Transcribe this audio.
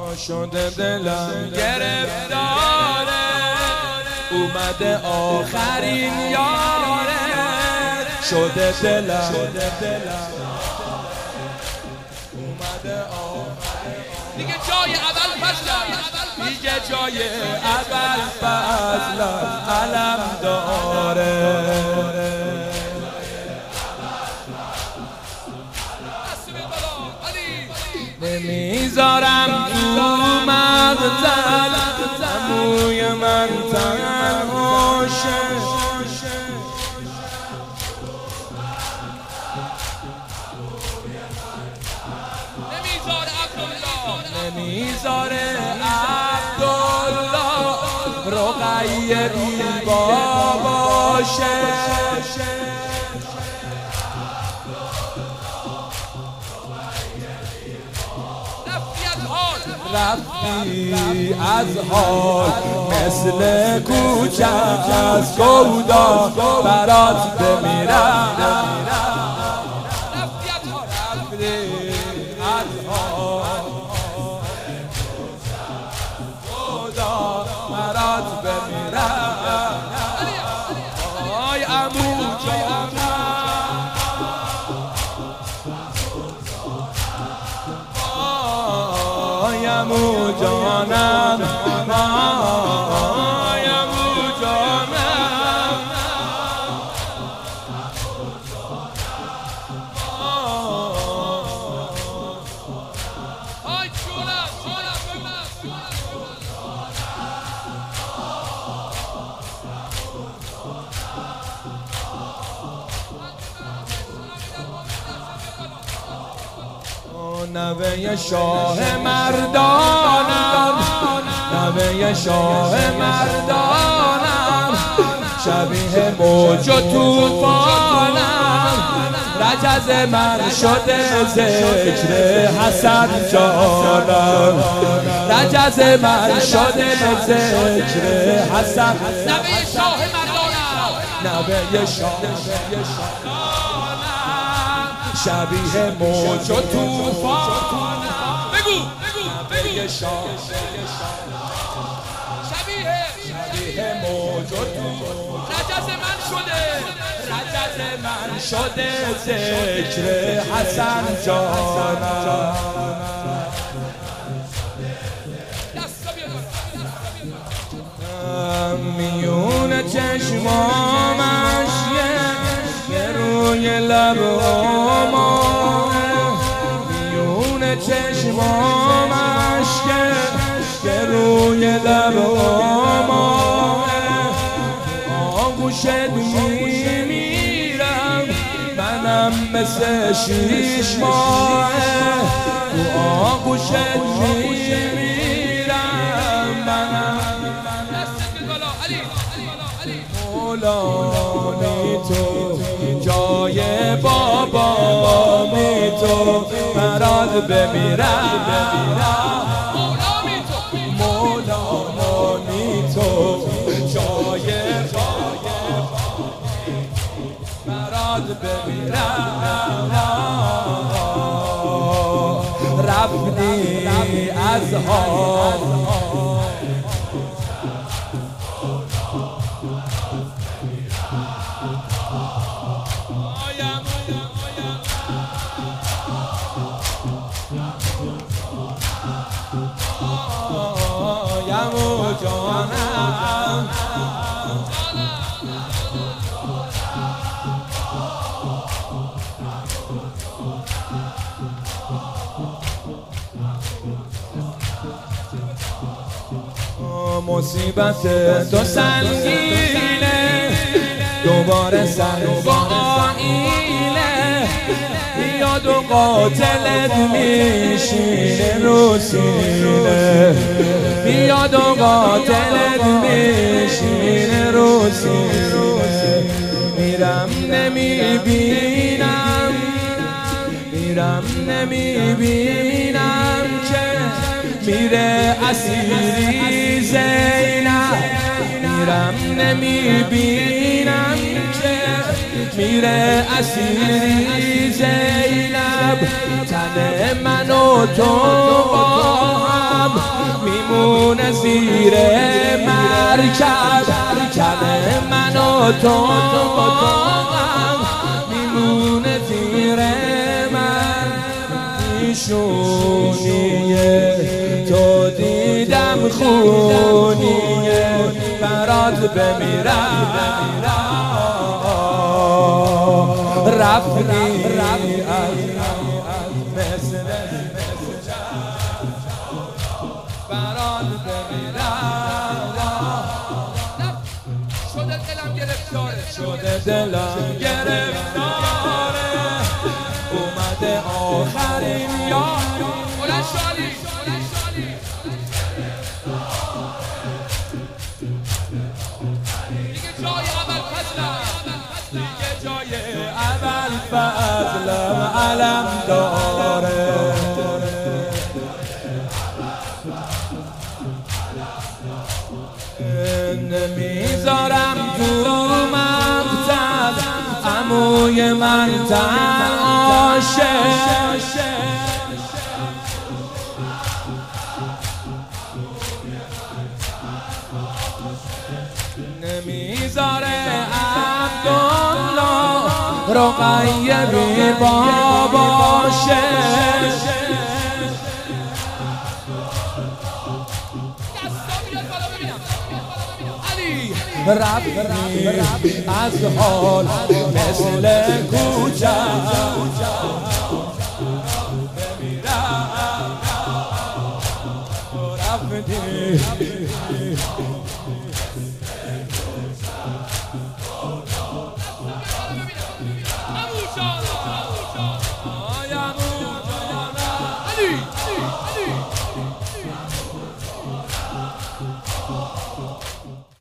شده دلم گرفتاره، اومده آخرین یاره. شده دلم اومده آخرین دیگه جای اول فصل، دیگه جای اول فصل علم داره. نمیذارم تو مغزل عموی من تنها شه. نمیذاره عبدالله رقیه بیبا باشه. رفتی از حال مثل کوچه از گودا برات بمیرم. رفتی از حال گودا برات بمیرم. آی عمو جانم، عمو جانم، عمو جانم. آی جونم نوه شاه مردانم، نوه شاه مردانم، شبیه موج و توفانم. رجز من شده ذکر حسن جانم، رجز من شده ذکر حسن. نوه شاه مردانم، نوه شاه شبیه موج و توفان. بگو شبیه موج و توفان. رجز من شده ذکر حسن جانم. میون چشمامش یه روی لب میون چشمامش که روی لب آغوشت میمیرم منم مثل 6 ماه. تو آغوشت میمیرم منم. مولانی تو جای بابا می تو برات بمیرم. مولانی تو جای بابا برات بمیرم. رفتی از حال عمو جانم. مصیبت تو سنگینه دوباره سر با آینه. یاد و قاتلت میشینه رو سینه، یاد و قاتلت میشینه رو سینه. میرم نمیبینم، میرم نمیبینم که میره اسیری زینب. میرم نمیبینم که میره اسیری زینب. تن من و تو با هم کرد من و تو میمونه زیر من پیشونیه تو دیدم خونیه برات بمیرم رفتی مثل برات بمیرم شده دلم گرفتاره اومده آخرین یار بلند شالی دیگه جای اول فضلم علم داره نمیذارم تو مقتل عموی من تنهاشه نمیذاره عبدالله رقیه بی باباشه رفتی از حال مثل کوچم رفتی